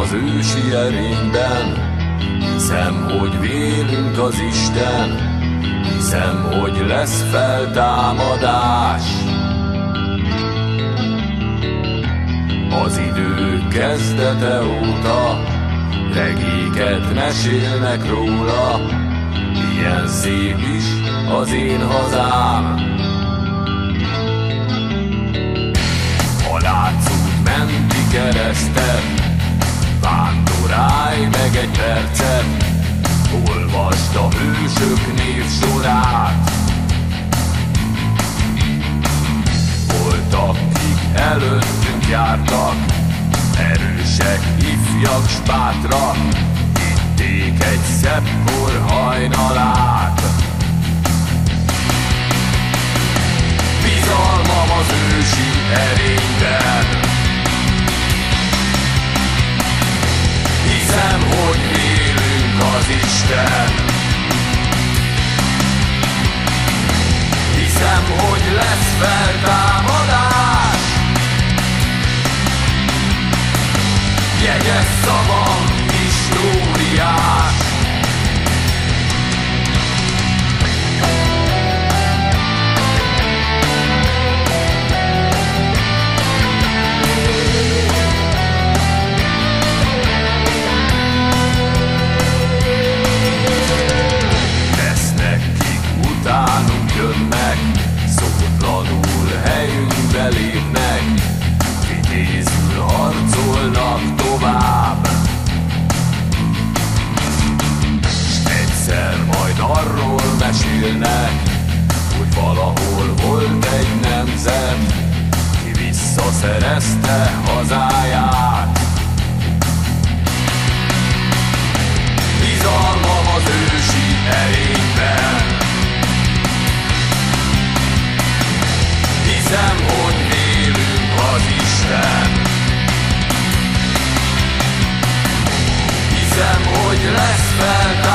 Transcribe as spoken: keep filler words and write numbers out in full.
az ősi erényben, hiszem, hogy vélünk az Isten, hiszem, hogy lesz feltámadás. Az idő kezdete óta regéket mesélnek róla, milyen szép is az én hazám. A látszót menti keresztet, vándorálj meg egy percet, olvasd a hősök névsorát. Voltak, kik előttünk jártak, erősek, ifjak s bátrak, itték egy szeppkor hajnalát. Bizalmam az ősi erényben, hiszem, hogy vélünk az Isten, hiszem, hogy lesz feltámadás. Jegyes szavam históriás. Lesznek, kik utánunk jönnek, szótlanul helyünkbe lépnek, vitézül harcolnak tovább. S egyszer majd arról mesélnek, hogy valahol volt egy nemzet, ki visszaszerezte hazáját. Bizalmam az ősi erényben, hiszem, hogy vélünk az Isten, hiszem, hogy lesz feltámadás.